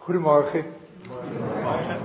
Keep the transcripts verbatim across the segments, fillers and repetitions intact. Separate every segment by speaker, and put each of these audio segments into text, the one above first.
Speaker 1: Goedemorgen.
Speaker 2: Goedemorgen.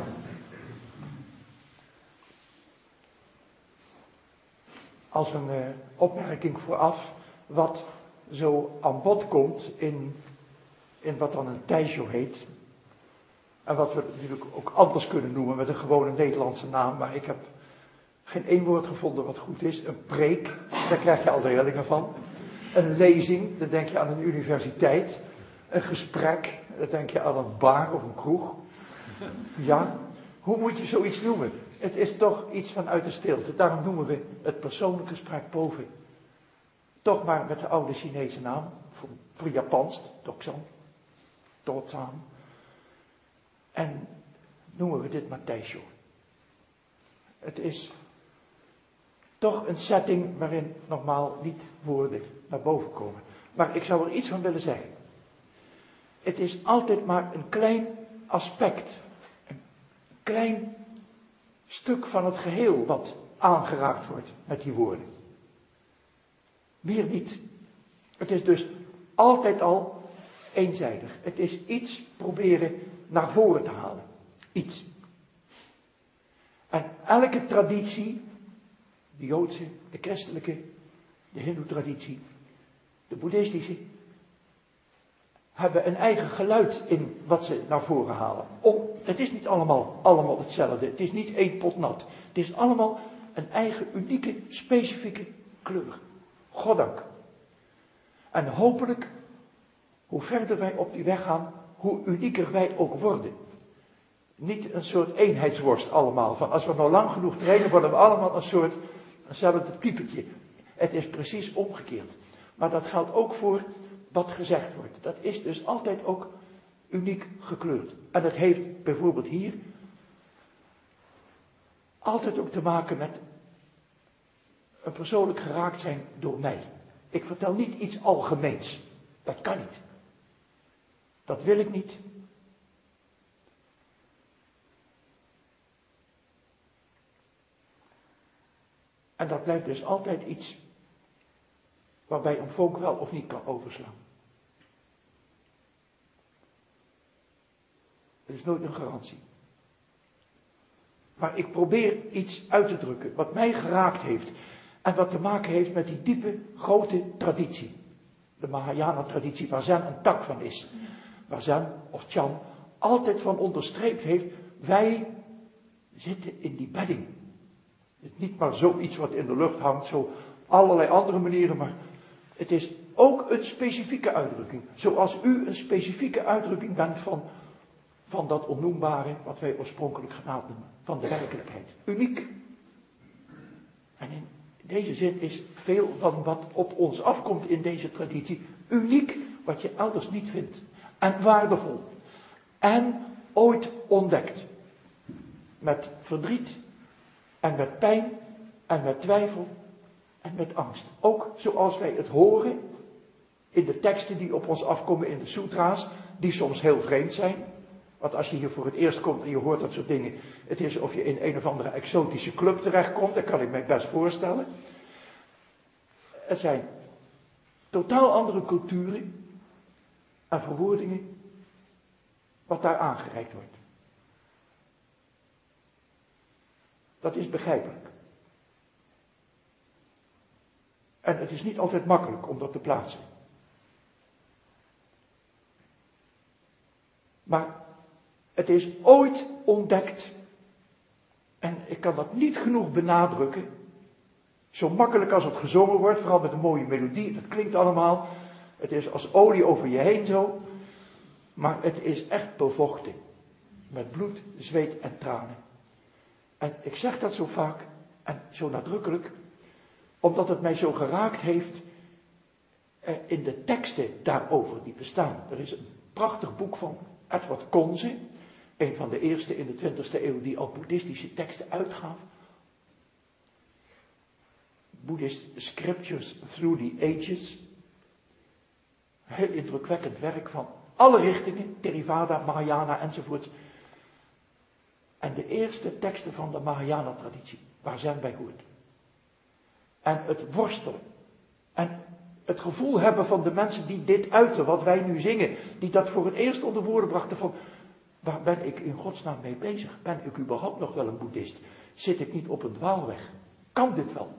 Speaker 1: Als een uh, opmerking vooraf, wat zo aan bod komt in, in wat dan een tijdshow heet. En wat we natuurlijk ook anders kunnen noemen met een gewone Nederlandse naam, maar ik heb geen één woord gevonden wat goed is. Een preek, daar krijg je al de rillingen van. Een lezing, dan denk je aan een universiteit. Een gesprek, dan denk je aan een bar of een kroeg. Ja, hoe moet je zoiets noemen? Het is toch iets vanuit de stilte. Daarom noemen we het persoonlijke gesprek boven. Toch maar met de oude Chinese naam. Voor, voor Japans, Toksan. Totsan. En noemen we dit maar Taisho. Het is toch een setting waarin normaal niet woorden naar boven komen. Maar ik zou er iets van willen zeggen. Het is altijd maar een klein aspect. Een klein stuk van het geheel wat aangeraakt wordt met die woorden. Meer niet. Het is dus altijd al eenzijdig. Het is iets proberen naar voren te halen. Iets. En elke traditie, de Joodse, de christelijke, de hindoe-traditie, de boeddhistische, hebben een eigen geluid in wat ze naar voren halen. Om, het is niet allemaal, allemaal hetzelfde. Het is niet één pot nat. Het is allemaal een eigen, unieke, specifieke kleur. Goddank. En hopelijk, hoe verder wij op die weg gaan, hoe unieker wij ook worden. Niet een soort eenheidsworst allemaal. Van als we nou lang genoeg trainen, worden we allemaal een soort, eenzelfde typetje. Het is precies omgekeerd. Maar dat geldt ook voor wat gezegd wordt. Dat is dus altijd ook uniek gekleurd. En dat heeft bijvoorbeeld hier altijd ook te maken met een persoonlijk geraakt zijn door mij. Ik vertel niet iets algemeens. Dat kan niet. Dat wil ik niet. En dat blijft dus altijd iets waarbij een volk wel of niet kan overslaan. Er is nooit een garantie. Maar ik probeer iets uit te drukken wat mij geraakt heeft. En wat te maken heeft met die diepe, grote traditie. De Mahayana-traditie waar Zen een tak van is. Waar Zen of Chan altijd van onderstreept heeft. Wij zitten in die bedding. Het is niet maar zoiets wat in de lucht hangt. Zo allerlei andere manieren. Maar het is ook een specifieke uitdrukking. Zoals u een specifieke uitdrukking bent van, van dat onnoembare. Wat wij oorspronkelijk genaamd noemen. Van de werkelijkheid. Uniek. En in deze zin is veel van wat op ons afkomt in deze traditie uniek, wat je elders niet vindt. En waardevol. En ooit ontdekt. Met verdriet. En met pijn. En met twijfel. En met angst. Ook zoals wij het horen. In de teksten die op ons afkomen in de sutra's. Die soms heel vreemd zijn. Want als je hier voor het eerst komt en je hoort dat soort dingen. Het is of je in een of andere exotische club terechtkomt. Dat kan ik mij best voorstellen. Het zijn totaal andere culturen. En verwoordingen. Wat daar aangereikt wordt. Dat is begrijpelijk. En het is niet altijd makkelijk om dat te plaatsen. Maar het is ooit ontdekt. En ik kan dat niet genoeg benadrukken. Zo makkelijk als het gezongen wordt, vooral met een mooie melodie. Dat klinkt allemaal. Het is als olie over je heen zo. Maar het is echt bevochten. Met bloed, zweet en tranen. En ik zeg dat zo vaak en zo nadrukkelijk. Omdat het mij zo geraakt heeft in de teksten daarover die bestaan. Er is een prachtig boek van Edward Conze. Een van de eerste in de twintigste eeuw die al boeddhistische teksten uitgaf. Buddhist Scriptures Through the Ages. Heel indrukwekkend werk van alle richtingen. Theravada, Mahayana enzovoort. En de eerste teksten van de Mahayana traditie. Waar Zen bij hoort. En het worstelen. En het gevoel hebben van de mensen die dit uiten, wat wij nu zingen. Die dat voor het eerst onder woorden brachten van. Waar ben ik in godsnaam mee bezig? Ben ik überhaupt nog wel een boeddhist? Zit ik niet op een dwaalweg? Kan dit wel?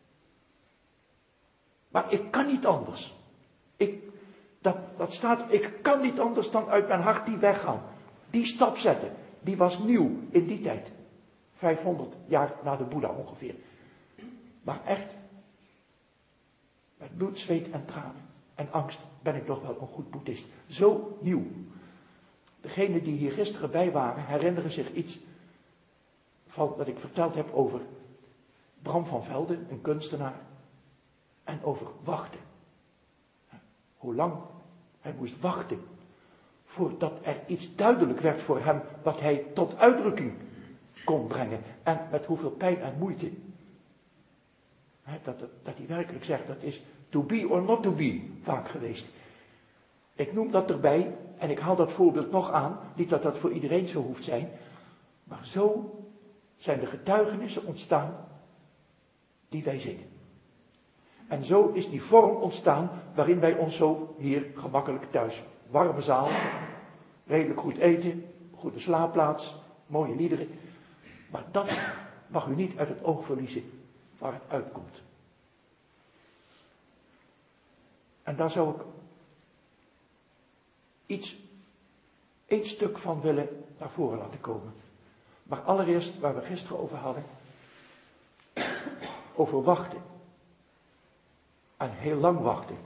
Speaker 1: Maar ik kan niet anders. Ik, dat, dat staat, ik kan niet anders dan uit mijn hart die weg gaan. Die stap zetten. Die was nieuw in die tijd. vijfhonderd jaar na de Boeddha ongeveer. Maar echt, met bloed, zweet en tranen en angst ben ik toch wel een goed boeddhist. Zo nieuw. Degenen die hier gisteren bij waren herinneren zich iets van wat ik verteld heb over Bram van Velde, een kunstenaar. En over wachten. Hoe lang hij moest wachten voordat er iets duidelijk werd voor hem wat hij tot uitdrukking kon brengen. En met hoeveel pijn en moeite. Dat, dat, dat hij werkelijk zegt, dat is to be or not to be vaak geweest. Ik noem dat erbij en ik haal dat voorbeeld nog aan. Niet dat dat voor iedereen zo hoeft zijn. Maar zo zijn de getuigenissen ontstaan die wij zingen. En zo is die vorm ontstaan waarin wij ons zo hier gemakkelijk thuis. Warme zaal, redelijk goed eten, goede slaapplaats, mooie liederen. Maar dat mag u niet uit het oog verliezen waar het uitkomt. En daar zou ik iets, één stuk van willen naar voren laten komen. Maar allereerst waar we gisteren over hadden, over wachten. En heel lang wachten.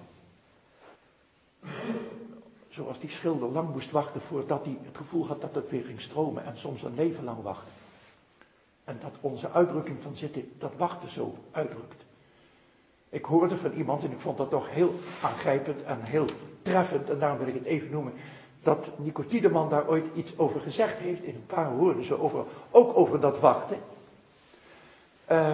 Speaker 1: Zoals die schilder lang moest wachten voordat hij het gevoel had dat het weer ging stromen. En soms een leven lang wachten. En dat onze uitdrukking van zitten, dat wachten zo uitdrukt. Ik hoorde van iemand, en ik vond dat toch heel aangrijpend en heel treffend, en daarom wil ik het even noemen, dat Nico Tiedeman daar ooit iets over gezegd heeft, in een paar woorden, zo over, ook over dat wachten. Uh,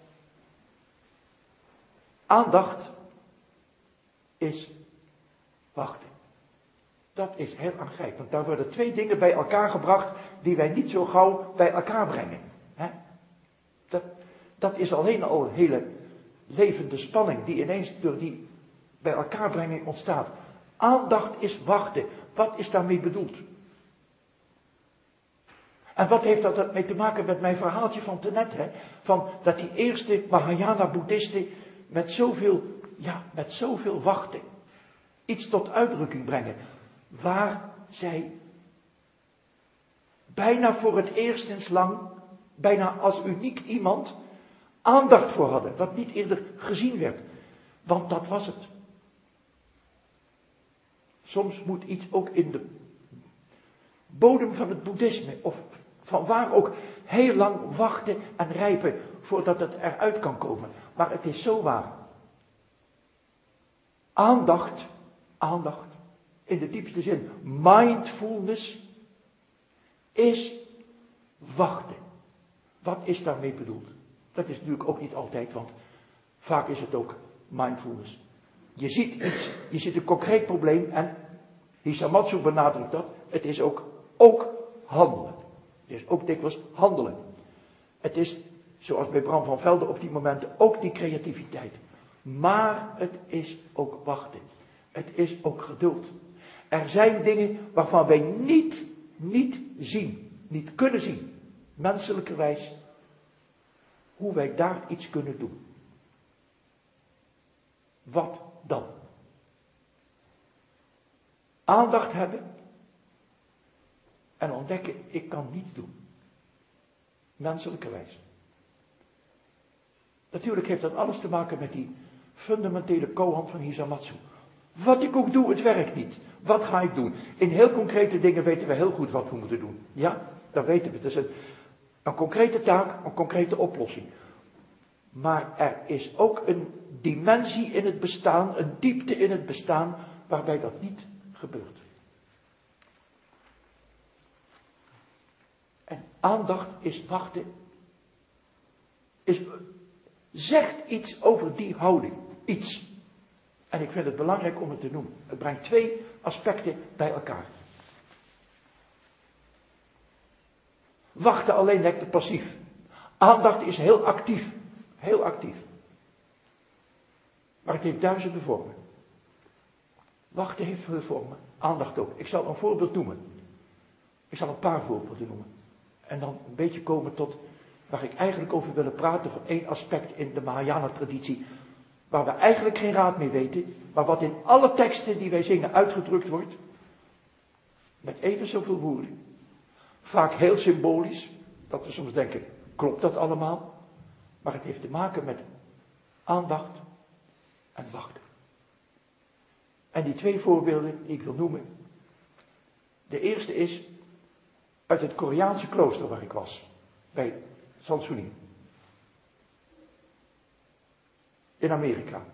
Speaker 1: aandacht is wachten. Dat is heel aangrijpend. Daar worden twee dingen bij elkaar gebracht die wij niet zo gauw bij elkaar brengen. He? Dat, dat is alleen al een hele levende spanning die ineens door die bij elkaar brenging ontstaat. Aandacht is wachten. Wat is daarmee bedoeld? En wat heeft dat mee te maken met mijn verhaaltje van tenet, hè? Van dat die eerste Mahayana-boeddhisten met zoveel, ja, met zoveel wachten iets tot uitdrukking brengen. Waar zij bijna voor het eerst sinds lang, bijna als uniek iemand, aandacht voor hadden. Wat niet eerder gezien werd. Want dat was het. Soms moet iets ook in de bodem van het boeddhisme, of van waar ook, heel lang wachten en rijpen voordat het eruit kan komen. Maar het is zo waar. Aandacht, aandacht, in de diepste zin, mindfulness, is wachten. Wat is daarmee bedoeld? Dat is natuurlijk ook niet altijd, want vaak is het ook mindfulness. Je ziet iets, je ziet een concreet probleem en Hisamatsu benadrukt dat, het is ook, ook handelen. Het is ook dikwijls handelen. Het is, zoals bij Bram van Velde op die momenten, ook die creativiteit. Maar het is ook wachten. Het is ook geduld. Er zijn dingen waarvan wij niet, niet zien, niet kunnen zien, menselijkerwijs, hoe wij daar iets kunnen doen. Wat dan? Aandacht hebben en ontdekken, ik kan niets doen. Menselijkerwijs. Natuurlijk heeft dat alles te maken met die fundamentele koan van Hisamatsu. Wat ik ook doe, het werkt niet. Wat ga ik doen? In heel concrete dingen weten we heel goed wat we moeten doen. Ja, dat weten we. Het is een, een concrete taak, een concrete oplossing. Maar er is ook een dimensie in het bestaan, een diepte in het bestaan, waarbij dat niet gebeurt. En aandacht is wachten, is, zegt iets over die houding. Iets. En ik vind het belangrijk om het te noemen. Het brengt twee aspecten bij elkaar. Wachten alleen lijkt passief. Aandacht is heel actief. Heel actief. Maar het heeft duizenden vormen. Wachten heeft veel vormen. Aandacht ook. Ik zal een voorbeeld noemen. Ik zal een paar voorbeelden noemen. En dan een beetje komen tot waar ik eigenlijk over wil praten van één aspect in de Mahayana traditie. Waar we eigenlijk geen raad mee weten. Maar wat in alle teksten die wij zingen uitgedrukt wordt. Met even zoveel woorden. Vaak heel symbolisch. Dat we soms denken, klopt dat allemaal? Maar het heeft te maken met aandacht en wachten. En die twee voorbeelden die ik wil noemen. De eerste is uit het Koreaanse klooster waar ik was. Bij Sansunin. In Amerika.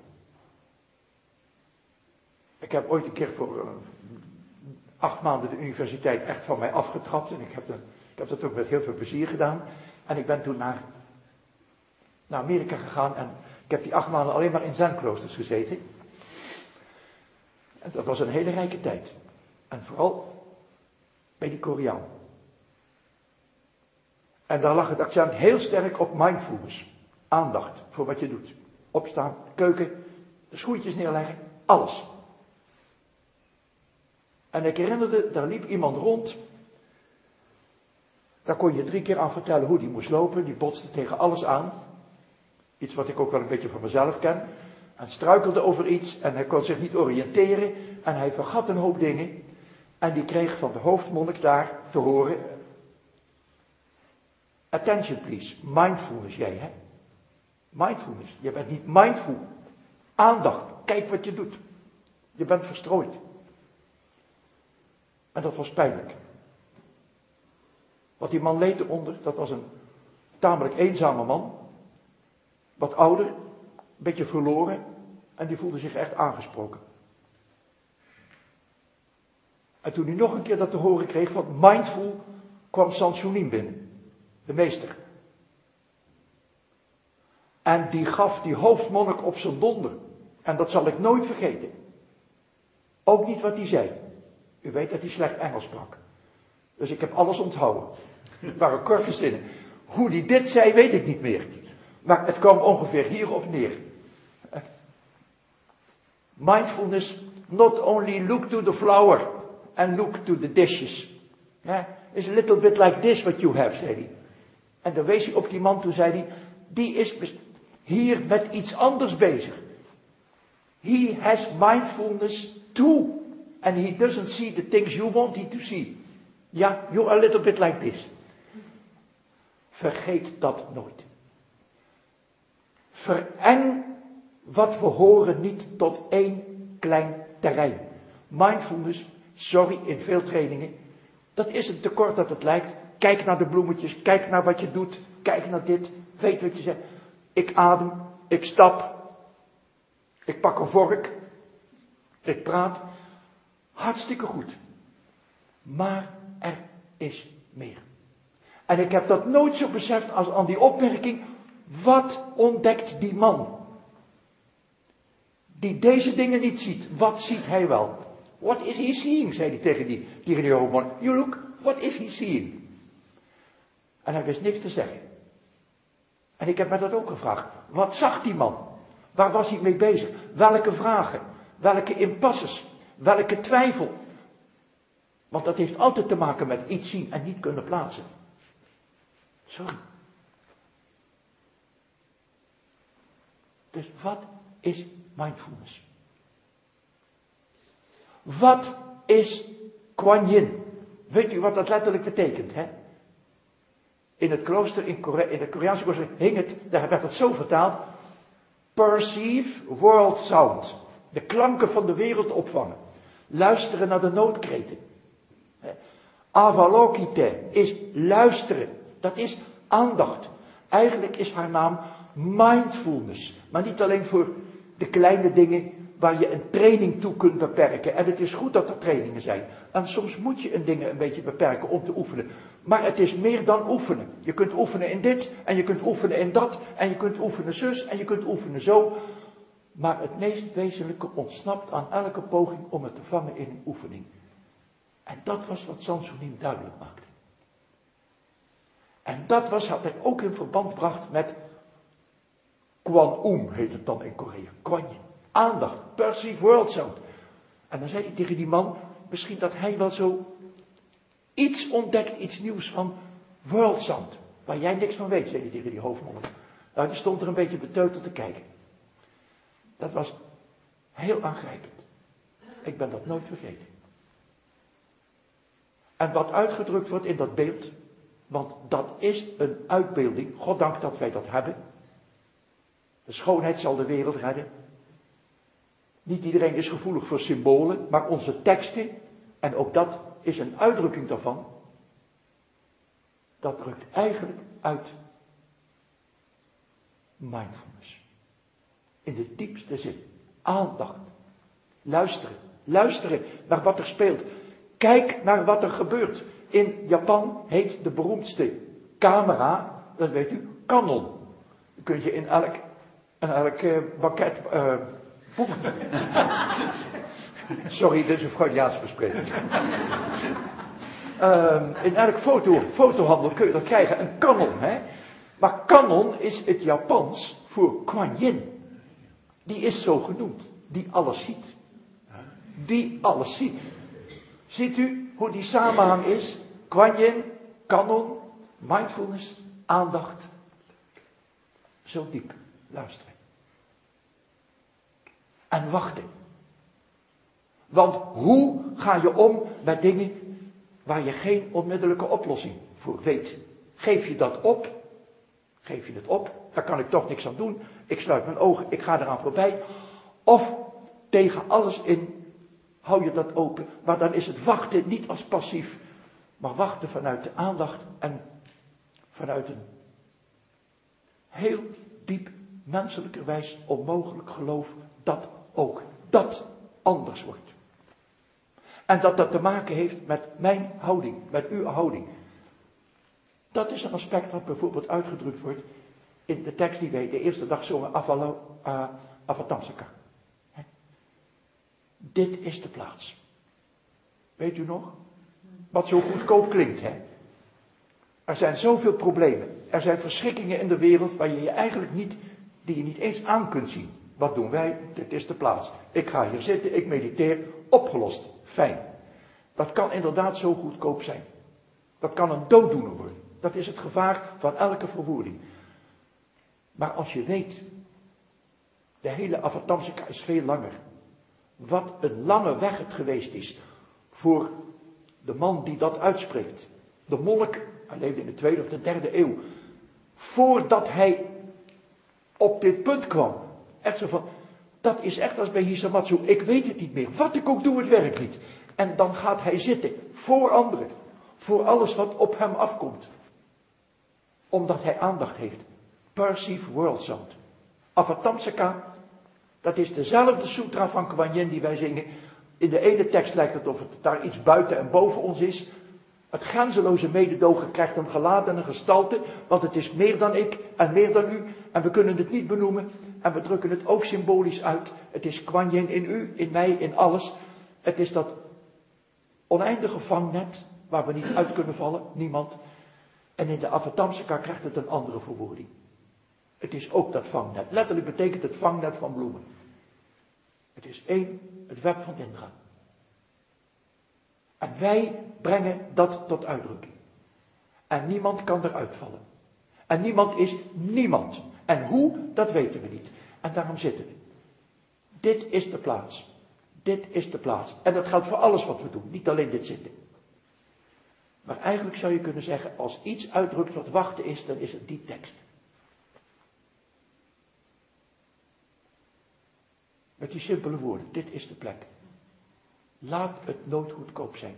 Speaker 1: Ik heb ooit een keer voor uh, acht maanden de universiteit echt van mij afgetrapt. En ik heb, de, ik heb dat ook met heel veel plezier gedaan. En ik ben toen naar, naar Amerika gegaan. En ik heb die acht maanden alleen maar in Zen-kloosters gezeten. En dat was een hele rijke tijd. En vooral bij die Koreaan. En daar lag het accent heel sterk op mindfulness. Aandacht voor wat je doet. Opstaan, keuken, de schoentjes neerleggen, alles. En ik herinnerde, daar liep iemand rond. Daar kon je drie keer aan vertellen hoe die moest lopen. Die botste tegen alles aan. Iets wat ik ook wel een beetje van mezelf ken. En struikelde over iets en hij kon zich niet oriënteren. En hij vergat een hoop dingen. En die kreeg van de hoofdmonnik daar te horen. Attention please, mindfulness jij hè. Mindfulness, je bent niet mindful. Aandacht, kijk wat je doet. Je bent verstrooid. En dat was pijnlijk. Wat die man leed eronder, dat was een tamelijk eenzame man. Wat ouder, een beetje verloren. En die voelde zich echt aangesproken. En toen hij nog een keer dat te horen kreeg van mindful, kwam Sansunin binnen. De meester. En die gaf die hoofdmonnik op zijn donder. En dat zal ik nooit vergeten. Ook niet wat hij zei. U weet dat hij slecht Engels sprak. Dus ik heb alles onthouden. Het waren korte zinnen. Hoe hij dit zei, weet ik niet meer. Maar het kwam ongeveer hierop neer. Mindfulness, not only look to the flower and look to the dishes. Yeah, it's a little bit like this what you have, zei hij. En dan wees hij op die man, toen zei hij, die is hier met iets anders bezig. He has mindfulness too. And he doesn't see the things you want him to see. Ja, yeah, you're a little bit like this. Vergeet dat nooit. Vereng wat we horen niet tot één klein terrein. Mindfulness, sorry, in veel trainingen, dat is een tekort dat het lijkt. Kijk naar de bloemetjes, kijk naar wat je doet, kijk naar dit, weet wat je zegt. Ik adem, ik stap, ik pak een vork, ik praat. Hartstikke goed. Maar er is meer. En ik heb dat nooit zo beseft als aan die opmerking, wat ontdekt die man? Die deze dingen niet ziet, wat ziet hij wel? What is he seeing, zei hij tegen die, tegen die hoofdman. You look, what is he seeing? En hij wist niks te zeggen. En ik heb me dat ook gevraagd. Wat zag die man? Waar was hij mee bezig? Welke vragen? Welke impasses? Welke twijfel? Want dat heeft altijd te maken met iets zien en niet kunnen plaatsen. Sorry. Dus wat is mindfulness? Wat is Kuan Yin? Weet u wat dat letterlijk betekent, hè? In het klooster, in, Kore- in het Koreaanse klooster hing het, daar werd het zo vertaald. Perceive world sound. De klanken van de wereld opvangen. Luisteren naar de noodkreten. Avalokite is luisteren. Dat is aandacht. Eigenlijk is haar naam mindfulness. Maar niet alleen voor de kleine dingen waar je een training toe kunt beperken. En het is goed dat er trainingen zijn. En soms moet je een dingen een beetje beperken om te oefenen. Maar het is meer dan oefenen. Je kunt oefenen in dit, en je kunt oefenen in dat, en je kunt oefenen zus, en je kunt oefenen zo. Maar het meest wezenlijke ontsnapt aan elke poging om het te vangen in een oefening. En dat was wat Sansunin duidelijk maakte. En dat was wat hij ook in verband bracht met Kwan Um, heet het dan in Korea. Kwan Yin. Aandacht, perceive world sound. En dan zei hij tegen die man, misschien dat hij wel zo iets ontdekt, iets nieuws van World Sound. Waar jij niks van weet, zei hij tegen die hoofdmonnik. Nou, die stond er een beetje beteuterd te kijken. Dat was heel aangrijpend. Ik ben dat nooit vergeten. En wat uitgedrukt wordt in dat beeld, want dat is een uitbeelding, goddank dat wij dat hebben. De schoonheid zal de wereld redden. Niet iedereen is gevoelig voor symbolen, maar onze teksten, en ook dat is een uitdrukking daarvan, dat drukt eigenlijk uit mindfulness. In de diepste zin. Aandacht. Luisteren. Luisteren naar wat er speelt. Kijk naar wat er gebeurt. In Japan heet de beroemdste camera, dat weet u, Canon. Dat kun je in elk, in elk uh, banket uh, boek. Sorry, dit is een Freudiaanse bespreking. uh, in elk foto, fotohandel kun je dat krijgen, een Canon. Hè? Maar Canon is het Japans voor Kuan Yin. Die is zo genoemd. Die alles ziet. Die alles ziet. Ziet u hoe die samenhang is? Kuan Yin, Canon, mindfulness, aandacht. Zo diep. Luisteren. En wachten. Want hoe ga je om met dingen waar je geen onmiddellijke oplossing voor weet? Geef je dat op? Geef je het op? Daar kan ik toch niks aan doen. Ik sluit mijn ogen, ik ga eraan voorbij. Of tegen alles in, hou je dat open. Maar dan is het wachten niet als passief, maar wachten vanuit de aandacht en vanuit een heel diep menselijkerwijs onmogelijk geloof dat ook dat anders wordt. En dat dat te maken heeft met mijn houding, met uw houding. Dat is een aspect wat bijvoorbeeld uitgedrukt wordt in de tekst die wij de eerste dag zongen, uh, Avatamsaka. Dit is de plaats. Weet u nog? Wat zo goedkoop klinkt, hè? Er zijn zoveel problemen. Er zijn verschrikkingen in de wereld waar je je eigenlijk niet, die je niet eens aan kunt zien. Wat doen wij? Dit is de plaats. Ik ga hier zitten, ik mediteer, opgelost. Fijn. Dat kan inderdaad zo goedkoop zijn. Dat kan een dooddoener worden. Dat is het gevaar van elke verwoording. Maar als je weet, de hele Avatamsaka is veel langer. Wat een lange weg het geweest is voor de man die dat uitspreekt. De monnik, hij leefde in de tweede of de derde eeuw. Voordat hij op dit punt kwam. Echt zo van, dat is echt als bij Hisamatsu, ik weet het niet meer. Wat ik ook doe, het werkt niet. En dan gaat hij zitten, voor anderen. Voor alles wat op hem afkomt. Omdat hij aandacht heeft. Perceive World Sound. Avatamsaka, dat is dezelfde sutra van Kuan Yin die wij zingen. In de ene tekst lijkt het of het daar iets buiten en boven ons is. Het grenzeloze mededogen krijgt een gelaat en een gestalte, want het is meer dan ik en meer dan u. En we kunnen het niet benoemen en we drukken het ook symbolisch uit. Het is Kuan Yin in u, in mij, in alles. Het is dat oneindige vangnet waar we niet uit kunnen vallen, niemand. En in de Avatamsaka krijgt het een andere verwoording. Het is ook dat vangnet. Letterlijk betekent het vangnet van bloemen. Het is één, het web van Indra. En wij brengen dat tot uitdrukking. En niemand kan eruit vallen. En niemand is niemand. En hoe, dat weten we niet. En daarom zitten we. Dit is de plaats. Dit is de plaats. En dat geldt voor alles wat we doen. Niet alleen dit zitten. Maar eigenlijk zou je kunnen zeggen, als iets uitdrukt wat wachten is, dan is het die tekst. Met die simpele woorden, dit is de plek. Laat het nooit goedkoop zijn.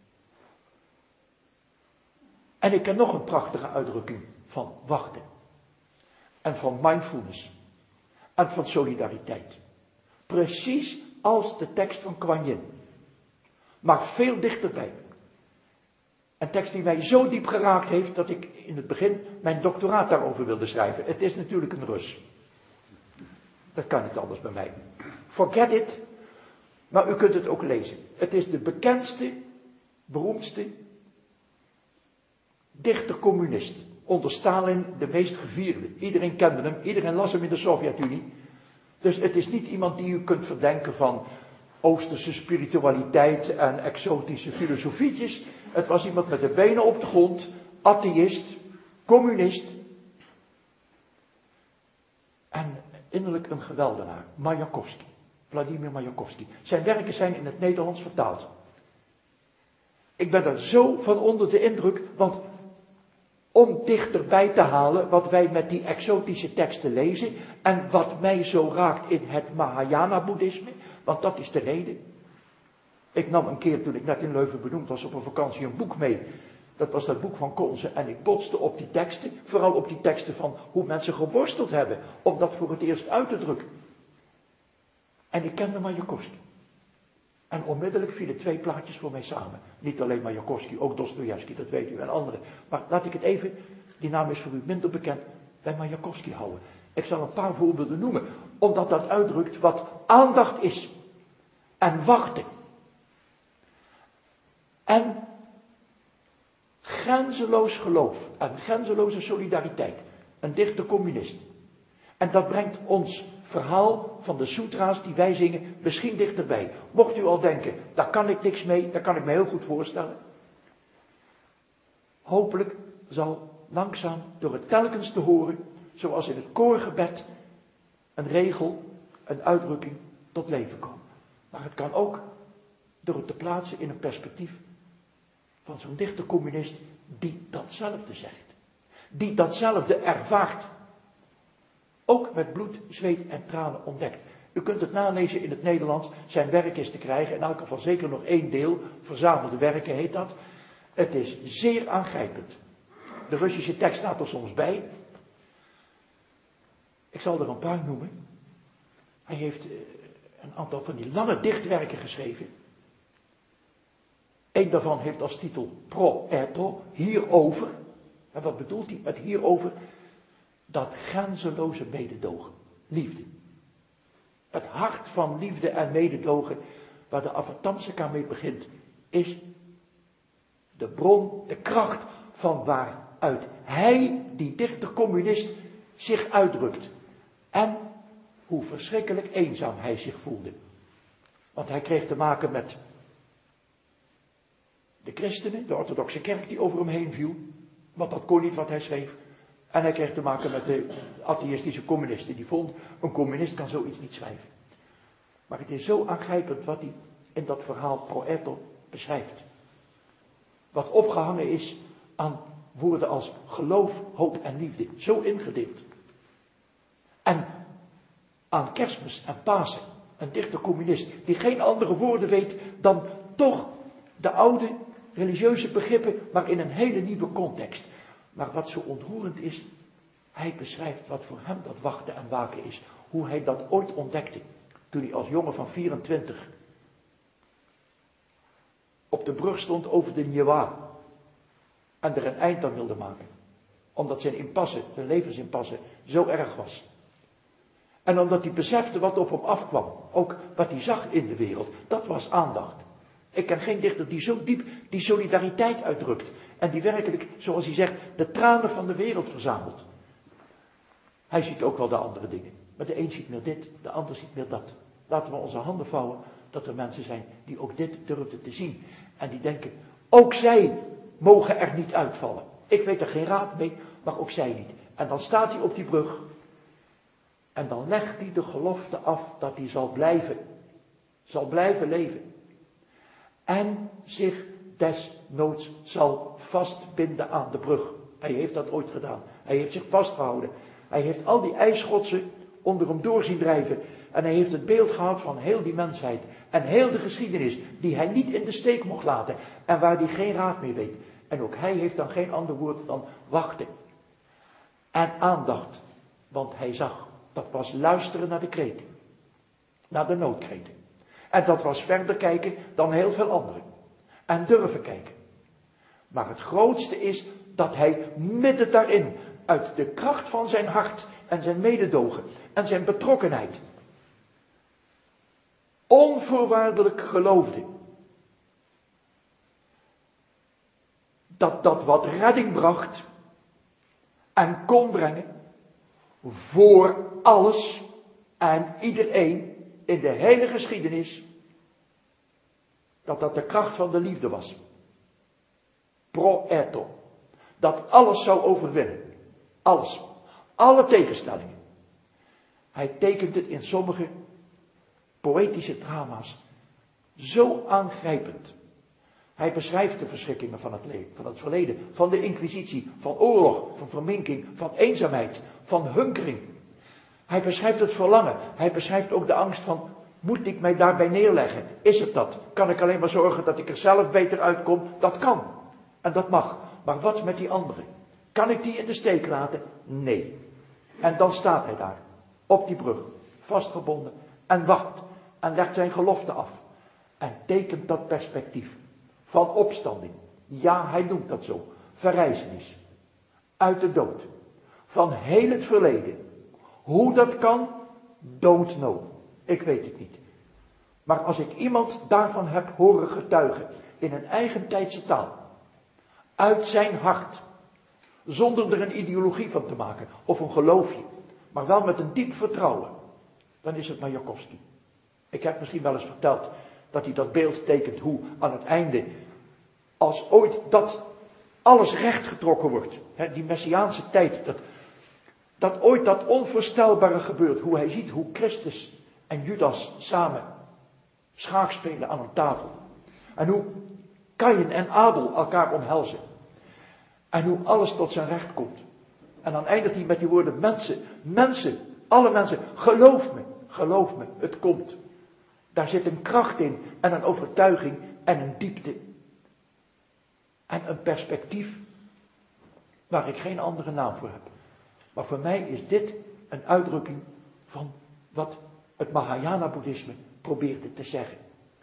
Speaker 1: En ik ken nog een prachtige uitdrukking van wachten. En van mindfulness. En van solidariteit. Precies als de tekst van Kuan Yin. Maar veel dichterbij. Een tekst die mij zo diep geraakt heeft dat ik in het begin mijn doctoraat daarover wilde schrijven. Het is natuurlijk een Rus. Dat kan niet anders bij mij. Forget it. Maar u kunt het ook lezen. Het is de bekendste, beroemdste dichter-communist. Onder Stalin de meest gevierde. Iedereen kende hem, iedereen las hem in de Sovjet-Unie. Dus het is niet iemand die u kunt verdenken van Oosterse spiritualiteit en exotische filosofietjes. Het was iemand met de benen op de grond, atheïst, communist. En innerlijk een geweldenaar, Majakovski, Vladimir Majakovski. Zijn werken zijn in het Nederlands vertaald. Ik ben er zo van onder de indruk, want om dichterbij te halen wat wij met die exotische teksten lezen en wat mij zo raakt in het Mahayana-boeddhisme, want dat is de reden. Ik nam een keer, toen ik net in Leuven benoemd was, op een vakantie een boek mee. Dat was dat boek van Konze en ik botste op die teksten, vooral op die teksten van hoe mensen geworsteld hebben om dat voor het eerst uit te drukken. En ik kende Majakovski. En onmiddellijk vielen twee plaatjes voor mij samen. Niet alleen Majakovski, ook Dostojevski, dat weet u, en anderen. Maar laat ik het even, die naam is voor u minder bekend, bij Majakovski houden. Ik zal een paar voorbeelden noemen, omdat dat uitdrukt wat aandacht is. En wachten. En grenzeloos geloof en grenzeloze solidariteit. Een dichte communist. En dat brengt ons verhaal van de sutra's die wij zingen misschien dichterbij. Mocht u al denken, daar kan ik niks mee, daar kan ik me heel goed voorstellen. Hopelijk zal langzaam door het telkens te horen, zoals in het koorgebed, een regel, een uitdrukking tot leven komen. Maar het kan ook door het te plaatsen in een perspectief van zo'n dichte communist die datzelfde zegt. Die datzelfde ervaart. Ook met bloed, zweet en tranen ontdekt. U kunt het nalezen in het Nederlands. Zijn werk is te krijgen. In elk geval zeker nog één deel. Verzamelde werken heet dat. Het is zeer aangrijpend. De Russische tekst staat er soms bij. Ik zal er een paar noemen. Hij heeft een aantal van die lange dichtwerken geschreven. Eén daarvan heeft als titel Pro Eto, hierover. En wat bedoelt hij met hierover? Dat grenzeloze mededogen, liefde. Het hart van liefde en mededogen, waar de Avatamsaka mee begint, is de bron, de kracht van waaruit hij, die dichte communist, zich uitdrukt. En hoe verschrikkelijk eenzaam hij zich voelde. Want hij kreeg te maken met de christenen, de orthodoxe kerk die over hem heen viel. Want dat kon niet wat hij schreef. En hij kreeg te maken met de atheïstische communisten. Die vond, een communist kan zoiets niet schrijven. Maar het is zo aangrijpend wat hij in dat verhaal Pro Eto beschrijft. Wat opgehangen is aan woorden als geloof, hoop en liefde. Zo ingedeeld. En aan Kerstmis en Pasen. Een dichte communist die geen andere woorden weet dan toch de oude religieuze begrippen, maar in een hele nieuwe context. Maar wat zo ontroerend is, hij beschrijft wat voor hem dat wachten en waken is. Hoe hij dat ooit ontdekte, toen hij als jongen van vierentwintig op de brug stond over de Njewa en er een eind aan wilde maken. Omdat zijn impasse, zijn levensimpasse, zo erg was. En omdat hij besefte wat op hem afkwam, ook wat hij zag in de wereld, dat was aandacht. Ik ken geen dichter die zo diep die solidariteit uitdrukt. En die werkelijk, zoals hij zegt, de tranen van de wereld verzamelt. Hij ziet ook wel de andere dingen. Maar de een ziet meer dit, de ander ziet meer dat. Laten we onze handen vouwen dat er mensen zijn die ook dit durfden te zien. En die denken, ook zij mogen er niet uitvallen. Ik weet er geen raad mee, maar ook zij niet. En dan staat hij op die brug. En dan legt hij de gelofte af dat hij zal blijven. Zal blijven leven. En zich desnoods zal vastbinden aan de brug. Hij heeft dat ooit gedaan. Hij heeft zich vastgehouden. Hij heeft al die ijsschotsen onder hem door zien drijven. En hij heeft het beeld gehad van heel die mensheid. En heel de geschiedenis die hij niet in de steek mocht laten. En waar hij geen raad mee weet. En ook hij heeft dan geen ander woord dan wachten. En aandacht. Want hij zag, dat was luisteren naar de kreten. Naar de noodkreten. En dat was verder kijken dan heel veel anderen. En durven kijken. Maar het grootste is dat hij midden daarin, uit de kracht van zijn hart en zijn mededogen en zijn betrokkenheid, onvoorwaardelijk geloofde. Dat dat wat redding bracht en kon brengen voor alles en iedereen in de hele geschiedenis, dat dat de kracht van de liefde was. proeto. Dat alles zou overwinnen. Alles. Alle tegenstellingen. Hij tekent het in sommige poëtische drama's zo aangrijpend. Hij beschrijft de verschrikkingen van het leven, van het verleden, van de inquisitie, van oorlog, van verminking, van eenzaamheid, van hunkering. Hij beschrijft het verlangen. Hij beschrijft ook de angst van, moet ik mij daarbij neerleggen? Is het dat? Kan ik alleen maar zorgen dat ik er zelf beter uitkom? Dat kan. En dat mag. Maar wat met die anderen? Kan ik die in de steek laten? Nee. En dan staat hij daar, op die brug, vastgebonden, en wacht, en legt zijn gelofte af. En tekent dat perspectief van opstanding. Ja, hij noemt dat zo. Verrijzenis. Uit de dood. Van heel het verleden. Hoe dat kan, don't know. Ik weet het niet. Maar als ik iemand daarvan heb horen getuigen, in een eigen tijdse taal, uit zijn hart, zonder er een ideologie van te maken, of een geloofje, maar wel met een diep vertrouwen, dan is het Majakovski. Ik heb misschien wel eens verteld dat hij dat beeld tekent hoe aan het einde, als ooit dat alles rechtgetrokken wordt, hè, die messiaanse tijd, dat, dat ooit dat onvoorstelbare gebeurt, hoe hij ziet hoe Christus en Judas samen schaak spelen aan een tafel. En hoe Kaïn en Abel elkaar omhelzen. En hoe alles tot zijn recht komt. En dan eindigt hij met die woorden, mensen, mensen, alle mensen, geloof me, geloof me, het komt. Daar zit een kracht in en een overtuiging en een diepte. En een perspectief waar ik geen andere naam voor heb. Maar voor mij is dit een uitdrukking van wat het Mahayana-boeddhisme probeerde te zeggen.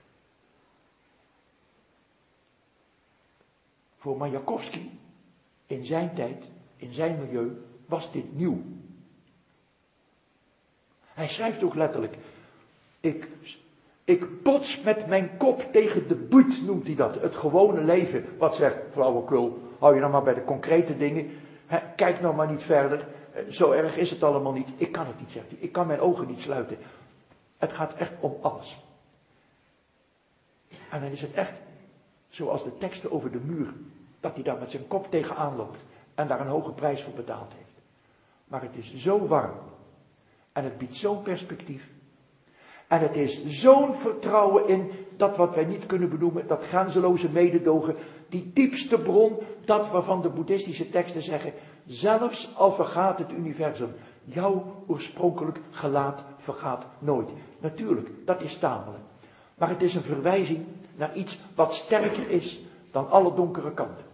Speaker 1: Voor Majakovski, in zijn tijd, in zijn milieu, was dit nieuw. Hij schrijft ook letterlijk, ik, ik bots met mijn kop tegen de buut, noemt hij dat. Het gewone leven, wat zegt flauwekul, hou je nou maar bij de concrete dingen. He, kijk nou maar niet verder, zo erg is het allemaal niet. Ik kan het niet, zegt hij, ik kan mijn ogen niet sluiten. Het gaat echt om alles. En dan is het echt, zoals de teksten over de muur, dat hij daar met zijn kop tegenaan loopt en daar een hoge prijs voor betaald heeft. Maar het is zo warm en het biedt zo'n perspectief en het is zo'n vertrouwen in dat wat wij niet kunnen benoemen, dat grenzeloze mededogen, die diepste bron, dat waarvan de boeddhistische teksten zeggen, zelfs al vergaat het universum, jouw oorspronkelijk gelaat vergaat nooit. Natuurlijk, dat is tamelijk. Maar het is een verwijzing naar iets wat sterker is dan alle donkere kanten.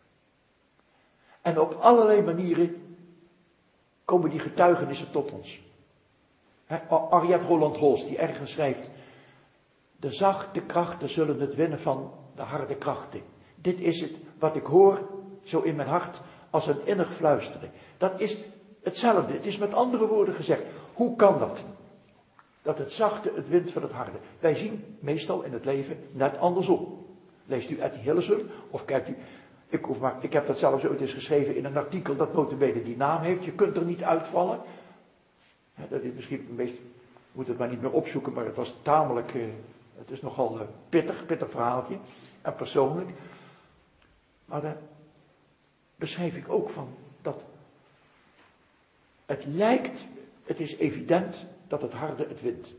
Speaker 1: En op allerlei manieren komen die getuigenissen tot ons. Ariette Roland-Holst die ergens schrijft, de zachte krachten zullen het winnen van de harde krachten. Dit is het wat ik hoor, zo in mijn hart, als een innig fluisteren. Dat is hetzelfde, het is met andere woorden gezegd. Hoe kan dat? Dat het zachte het wint van het harde. Wij zien meestal in het leven net andersom. Leest u Etty Hillesum of kijkt u, ik, hoef maar, ik heb dat zelfs ooit eens geschreven in een artikel dat nota bene die naam heeft, je kunt er niet uitvallen. Ja, dat is misschien het meest, moet het maar niet meer opzoeken, maar het was tamelijk, uh, het is nogal uh, pittig, pittig verhaaltje en persoonlijk. Maar daar beschrijf ik ook van dat het lijkt, het is evident dat het harde het wint.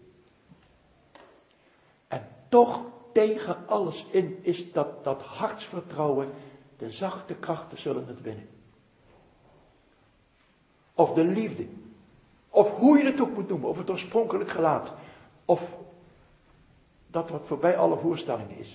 Speaker 1: En toch tegen alles in is dat, dat hartsvertrouwen, de zachte krachten zullen het winnen. Of de liefde. Of hoe je het ook moet noemen, of het oorspronkelijk gelaat. Of dat wat voorbij alle voorstellingen is.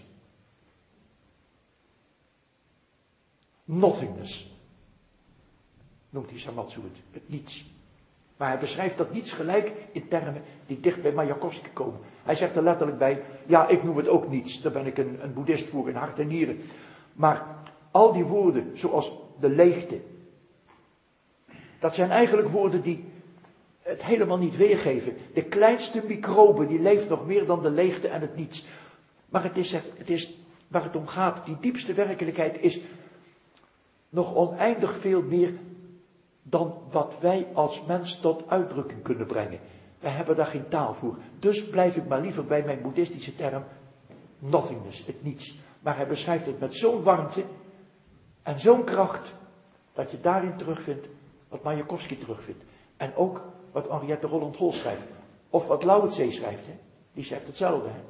Speaker 1: Nothingness. Noemt hij Samatsu het, het niets. Maar hij beschrijft dat niets gelijk in termen die dicht bij Majakovski komen. Hij zegt er letterlijk bij, ja, ik noem het ook niets. Daar ben ik een, een boeddhist voor in hart en nieren. Maar al die woorden, zoals de leegte, dat zijn eigenlijk woorden die het helemaal niet weergeven. De kleinste microbe, die leeft nog meer dan de leegte en het niets. Maar het is, het is waar het om gaat, die diepste werkelijkheid is nog oneindig veel meer dan wat wij als mens tot uitdrukking kunnen brengen. Wij hebben daar geen taal voor. Dus blijf ik maar liever bij mijn boeddhistische term nothingness, het niets. Maar hij beschrijft het met zo'n warmte En zo'n kracht, dat je daarin terugvindt wat Majakovski terugvindt. En ook wat Henriette Roland-Hol schrijft. Of wat Lauwertzee schrijft, hè? Die zegt hetzelfde. Hè?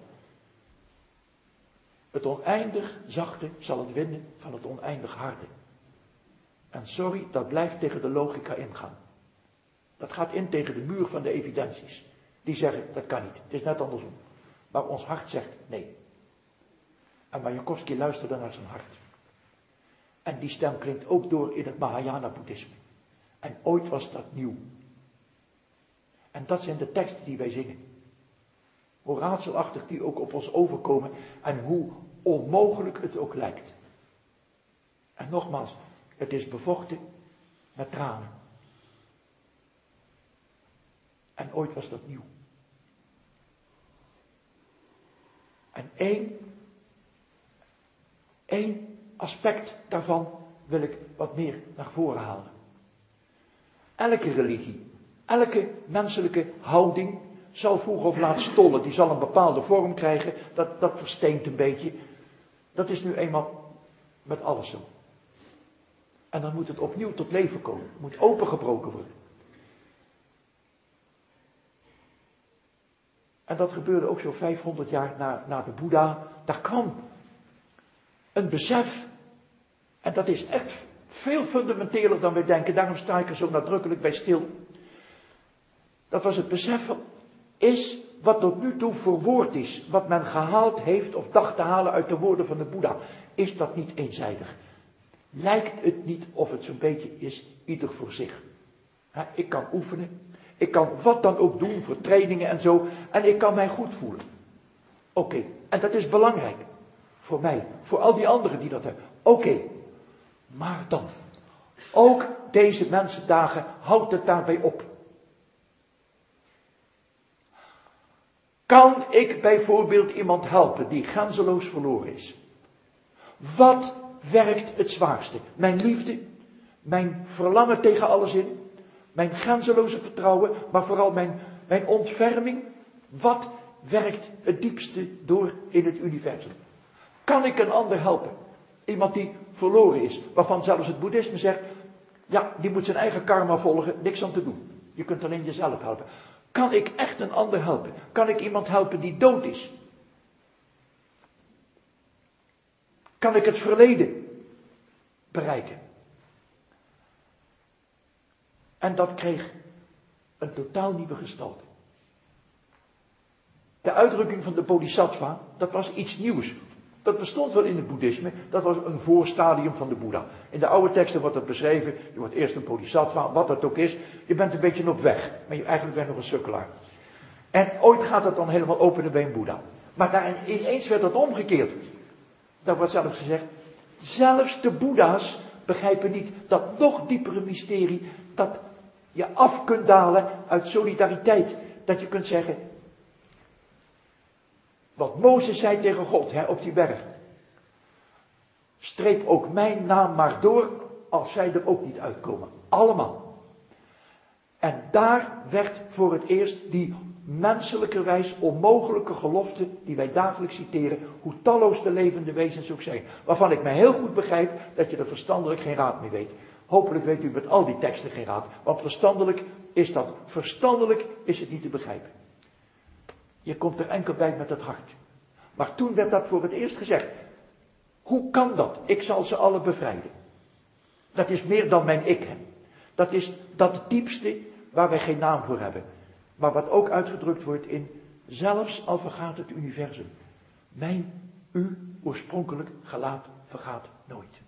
Speaker 1: Het oneindig zachte zal het winnen van het oneindig harde. En sorry, dat blijft tegen de logica ingaan. Dat gaat in tegen de muur van de evidenties. Die zeggen, dat kan niet. Het is net andersom. Maar ons hart zegt, nee. En Majakovski luisterde naar zijn hart. En die stem klinkt ook door in het Mahayana-boeddhisme. En ooit was dat nieuw. En dat zijn de teksten die wij zingen. Hoe raadselachtig die ook op ons overkomen. En hoe onmogelijk het ook lijkt. En nogmaals, het is bevochten met tranen. En ooit was dat nieuw. En één, één aspect daarvan wil ik wat meer naar voren halen. Elke religie, elke menselijke houding zal vroeg of laat stollen. Die zal een bepaalde vorm krijgen. Dat, dat versteent een beetje. Dat is nu eenmaal met alles zo. En dan moet het opnieuw tot leven komen. Het moet opengebroken worden. En dat gebeurde ook zo vijfhonderd jaar na, na de Boeddha. Daar kwam een besef. En dat is echt veel fundamenteler dan wij denken. Daarom sta ik er zo nadrukkelijk bij stil. Dat was het besef van, is wat tot nu toe verwoord is, wat men gehaald heeft of dacht te halen uit de woorden van de Boeddha, is dat niet eenzijdig? Lijkt het niet of het zo'n beetje is, ieder voor zich? Ha, ik kan oefenen, ik kan wat dan ook doen voor trainingen en zo, en ik kan mij goed voelen. Oké, okay. En dat is belangrijk. Voor mij, voor al die anderen die dat hebben. Oké, okay. Maar dan, ook deze mensendagen houdt het daarbij op. Kan ik bijvoorbeeld iemand helpen die grenzeloos verloren is? Wat werkt het zwaarste? Mijn liefde, mijn verlangen tegen alles in, mijn grenzeloze vertrouwen, maar vooral mijn, mijn ontferming. Wat werkt het diepste door in het universum? Kan ik een ander helpen? Iemand die verloren is, waarvan zelfs het boeddhisme zegt, ja, die moet zijn eigen karma volgen, niks aan te doen. Je kunt alleen jezelf helpen. Kan ik echt een ander helpen? Kan ik iemand helpen die dood is? Kan ik het verleden bereiken? En dat kreeg een totaal nieuwe gestalte. De uitdrukking van de bodhisattva, dat was iets nieuws. Dat bestond wel in het boeddhisme, dat was een voorstadium van de Boeddha. In de oude teksten wordt dat beschreven, je wordt eerst een bodhisattva, wat dat ook is. Je bent een beetje op weg, maar je eigenlijk bent nog een sukkelaar. En ooit gaat het dan helemaal openen bij een Boeddha. Maar daar ineens werd dat omgekeerd. Daar wordt zelfs gezegd, zelfs de Boeddha's begrijpen niet dat nog diepere mysterie, dat je af kunt dalen uit solidariteit. Dat je kunt zeggen, wat Mozes zei tegen God, hè, op die berg. Streep ook mijn naam maar door, als zij er ook niet uitkomen. Allemaal. En daar werd voor het eerst die menselijkerwijs onmogelijke gelofte, die wij dagelijks citeren, hoe talloos de levende wezens ook zijn. Waarvan ik me heel goed begrijp dat je er verstandelijk geen raad mee weet. Hopelijk weet u met al die teksten geen raad. Want verstandelijk is dat, verstandelijk is het niet te begrijpen. Je komt er enkel bij met het hart. Maar toen werd dat voor het eerst gezegd. Hoe kan dat? Ik zal ze alle bevrijden. Dat is meer dan mijn ik heb. Dat is dat diepste waar wij geen naam voor hebben. Maar wat ook uitgedrukt wordt in, zelfs al vergaat het universum. Mijn, u, oorspronkelijk gelaat vergaat nooit.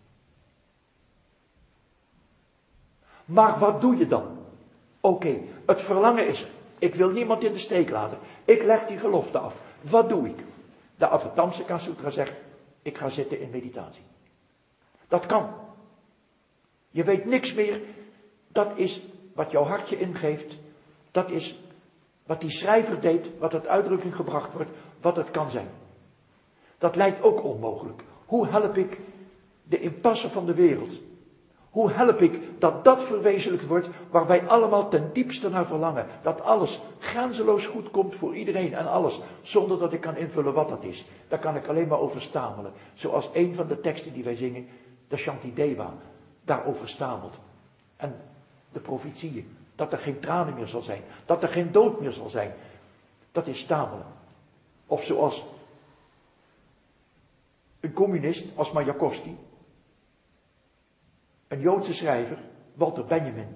Speaker 1: Maar wat doe je dan? Oké, okay, het verlangen is er. Ik wil niemand in de steek laten. Ik leg die gelofte af. Wat doe ik? De Avatamsaka Sutra zegt, ik ga zitten in meditatie. Dat kan. Je weet niks meer. Dat is wat jouw hartje ingeeft. Dat is wat die schrijver deed, wat het uitdrukking gebracht wordt, wat het kan zijn. Dat lijkt ook onmogelijk. Hoe help ik de impasse van de wereld? Hoe help ik dat dat verwezenlijkt wordt waar wij allemaal ten diepste naar verlangen? Dat alles grenzeloos goed komt voor iedereen en alles, zonder dat ik kan invullen wat dat is. Daar kan ik alleen maar over stamelen. Zoals een van de teksten die wij zingen, de Shantideva, daarover stamelt. En de profetieën, dat er geen tranen meer zal zijn, dat er geen dood meer zal zijn. Dat is stamelen. Of zoals een communist als Majakovski, een Joodse schrijver, Walter Benjamin,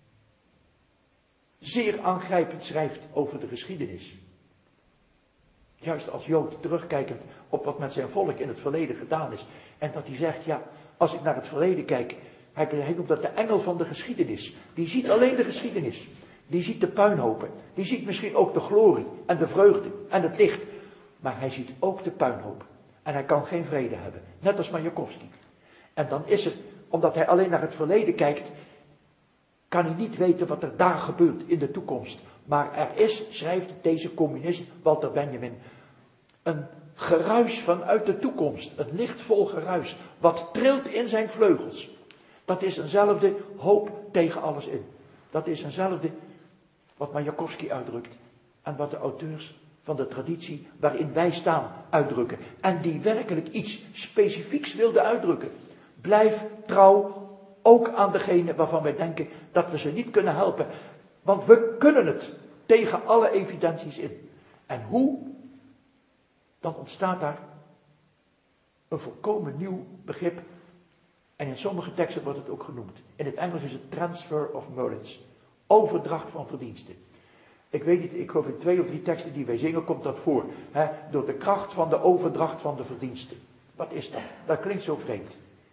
Speaker 1: zeer aangrijpend schrijft over de geschiedenis. Juist als Jood terugkijkend op wat met zijn volk in het verleden gedaan is. En dat hij zegt, ja, als ik naar het verleden kijk, hij, hij noemt dat de engel van de geschiedenis. Die ziet alleen de geschiedenis. Die ziet de puinhopen. Die ziet misschien ook de glorie en de vreugde en het licht. Maar hij ziet ook de puinhopen. En hij kan geen vrede hebben. Net als Majakovski. En dan is het, omdat hij alleen naar het verleden kijkt, kan hij niet weten wat er daar gebeurt in de toekomst. Maar er is, schrijft deze communist Walter Benjamin, een geruis vanuit de toekomst. Een lichtvol geruis. Wat trilt in zijn vleugels. Dat is eenzelfde hoop tegen alles in. Dat is eenzelfde wat Majakovski uitdrukt. En wat de auteurs van de traditie waarin wij staan uitdrukken. En die werkelijk iets specifieks wilden uitdrukken. Blijf trouw ook aan degene waarvan wij denken dat we ze niet kunnen helpen. Want we kunnen het tegen alle evidenties in. En hoe? Dan ontstaat daar een volkomen nieuw begrip. En in sommige teksten wordt het ook genoemd. In het Engels is het transfer of merits. Overdracht van verdiensten. Ik weet niet, ik geloof in twee of drie teksten die wij zingen komt dat voor. Hè, door de kracht van de overdracht van de verdiensten. Wat is dat? Dat klinkt zo vreemd.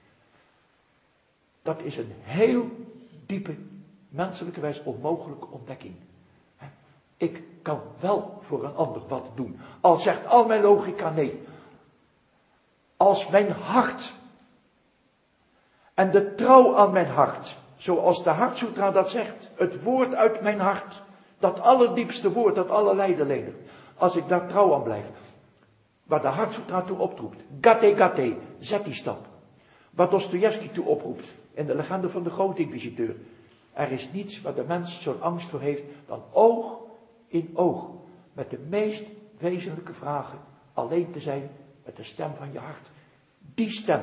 Speaker 1: Dat is een heel diepe, menselijke wijs onmogelijke ontdekking. Ik kan wel voor een ander wat doen. Al zegt al mijn logica nee. Als mijn hart en de trouw aan mijn hart, zoals de Hartsutra dat zegt, het woord uit mijn hart, dat allerdiepste woord, dat alle lijden lenigt. Als ik daar trouw aan blijf, waar de Hartsutra toe oproept, gate gate, zet die stap. Wat Dostojevski toe oproept, in de legende van de grote inquisiteur. Er is niets waar de mens zo'n angst voor heeft, dan oog in oog, met de meest wezenlijke vragen, alleen te zijn met de stem van je hart. Die stem.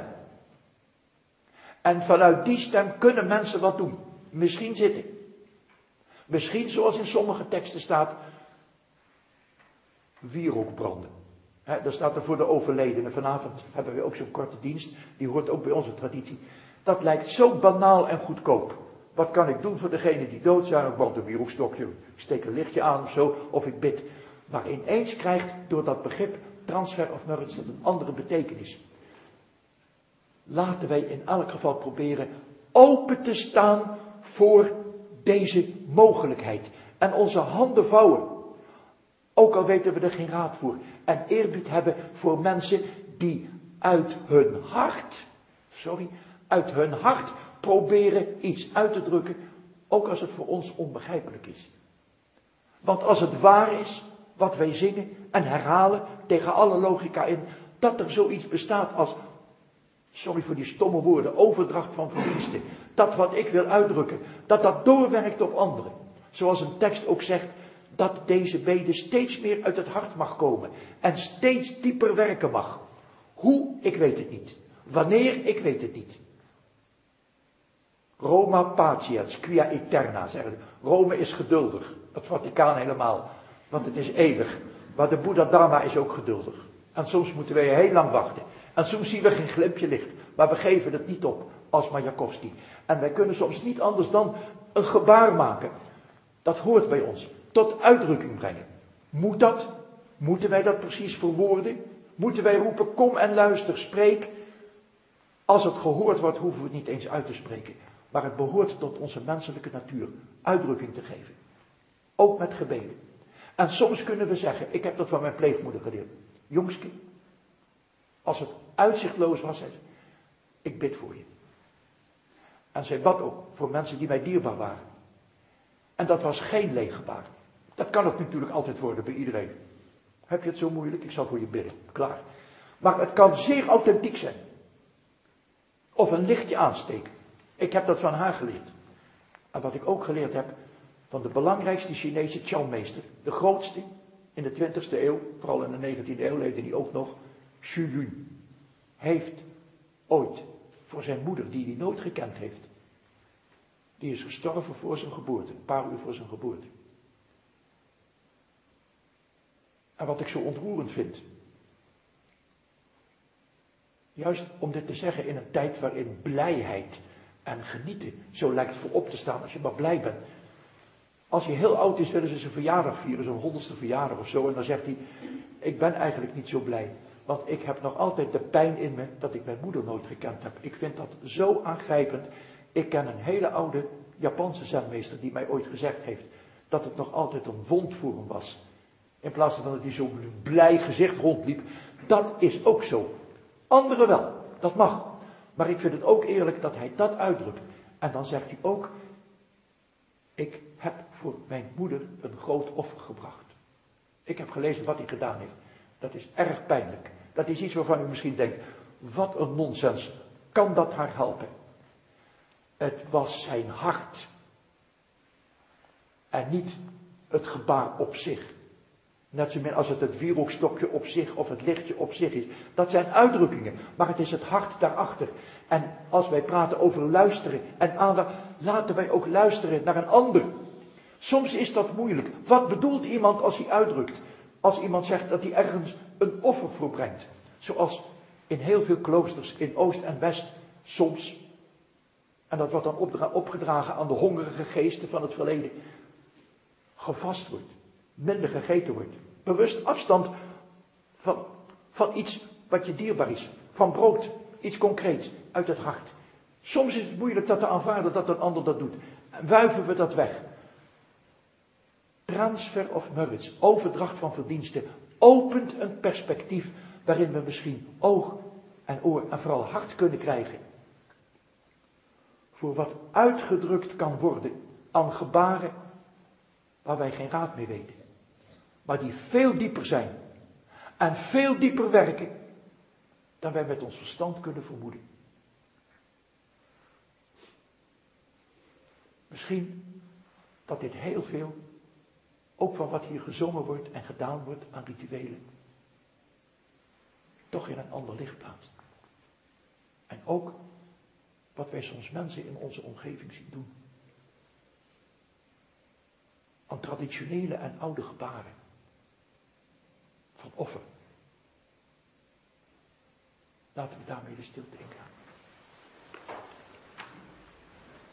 Speaker 1: En vanuit die stem kunnen mensen wat doen. Misschien zitten. Misschien zoals in sommige teksten staat, wierook branden. He, daar staat er voor de overledenen. Vanavond hebben we ook zo'n korte dienst. Die hoort ook bij onze traditie. Dat lijkt zo banaal en goedkoop. Wat kan ik doen voor degenen die dood zijn? Ik brand een wierookstokje, ik steek een lichtje aan of zo, of ik bid. Maar ineens krijgt door dat begrip transfer of merits dat een andere betekenis. Laten wij in elk geval proberen open te staan voor deze mogelijkheid. En onze handen vouwen. Ook al weten we er geen raad voor. En eerbied hebben voor mensen die uit hun hart, sorry, uit hun hart proberen iets uit te drukken. Ook als het voor ons onbegrijpelijk is. Want als het waar is, wat wij zingen en herhalen tegen alle logica in, dat er zoiets bestaat als, sorry voor die stomme woorden, overdracht van verdiensten. Dat wat ik wil uitdrukken, dat dat doorwerkt op anderen. Zoals een tekst ook zegt, dat deze bede steeds meer uit het hart mag komen. En steeds dieper werken mag. Hoe? Ik weet het niet. Wanneer? Ik weet het niet. Roma patiens, quia eterna, zeggen ze. Rome is geduldig. Het Vaticaan helemaal. Want het is eeuwig. Maar de Boeddha Dharma is ook geduldig. En soms moeten wij heel lang wachten. En soms zien we geen glimpje licht. Maar we geven het niet op. Als Majakovski. En wij kunnen soms niet anders dan een gebaar maken. Dat hoort bij ons. Tot uitdrukking brengen. Moet dat? Moeten wij dat precies verwoorden? Moeten wij roepen, kom en luister, spreek? Als het gehoord wordt, hoeven we het niet eens uit te spreken. Maar het behoort tot onze menselijke natuur uitdrukking te geven. Ook met gebeden. En soms kunnen we zeggen, ik heb dat van mijn pleegmoeder geleerd. Jongske, als het uitzichtloos was, zei ze, ik bid voor je. En zij bad ook voor mensen die mij dierbaar waren. En dat was geen leeg gebaar. Dat kan het natuurlijk altijd worden bij iedereen. Heb je het zo moeilijk? Ik zal voor je bidden. Klaar. Maar het kan zeer authentiek zijn. Of een lichtje aansteken. Ik heb dat van haar geleerd. En wat ik ook geleerd heb van de belangrijkste Chinese Chan-meester. De grootste in de twintigste eeuw. Vooral in de negentiende eeuw leefde die ook nog. Xu Yun. Heeft ooit voor zijn moeder, die hij nooit gekend heeft. Die is gestorven voor zijn geboorte, een paar uur voor zijn geboorte. En wat ik zo ontroerend vind, juist om dit te zeggen in een tijd waarin blijheid en genieten zo lijkt voorop te staan, als je maar blij bent. Als hij heel oud is, willen ze zijn verjaardag vieren, zo'n honderdste verjaardag of zo. En dan zegt hij, ik ben eigenlijk niet zo blij. Want ik heb nog altijd de pijn in me dat ik mijn moeder nooit gekend heb. Ik vind dat zo aangrijpend. Ik ken een hele oude Japanse zenmeester die mij ooit gezegd heeft dat het nog altijd een wond voor hem was. In plaats van dat hij zo'n blij gezicht rondliep. Dat is ook zo. Anderen wel, dat mag. Maar ik vind het ook eerlijk dat hij dat uitdrukt. En dan zegt hij ook, ik heb voor mijn moeder een groot offer gebracht. Ik heb gelezen wat hij gedaan heeft. Dat is erg pijnlijk. Dat is iets waarvan u misschien denkt, wat een nonsens. Kan dat haar helpen? Het was zijn hart. En niet het gebaar op zich. Net zo min als het het wierookstokje op zich of het lichtje op zich is. Dat zijn uitdrukkingen, maar het is het hart daarachter. En als wij praten over luisteren en aandacht, laten wij ook luisteren naar een ander. Soms is dat moeilijk. Wat bedoelt iemand als hij uitdrukt? Als iemand zegt dat hij ergens een offer voor brengt. Zoals in heel veel kloosters in Oost en West soms. En dat wordt dan opgedragen aan de hongerige geesten van het verleden. Gevast wordt. Minder gegeten wordt. Bewust afstand van, van iets wat je dierbaar is. Van brood. Iets concreets. Uit het hart. Soms is het moeilijk dat te aanvaarden dat een ander dat doet. En wuiven we dat weg. Transfer of merits. Overdracht van verdiensten. Opent een perspectief waarin we misschien oog en oor en vooral hart kunnen krijgen. Voor wat uitgedrukt kan worden aan gebaren waar wij geen raad mee weten. Maar die veel dieper zijn. En veel dieper werken dan wij met ons verstand kunnen vermoeden. Misschien dat dit heel veel, ook van wat hier gezongen wordt en gedaan wordt aan rituelen, toch in een ander licht plaatst. En ook wat wij soms mensen in onze omgeving zien doen. Aan traditionele en oude gebaren. Van offer. Laten we daarmee de stilte ingaan.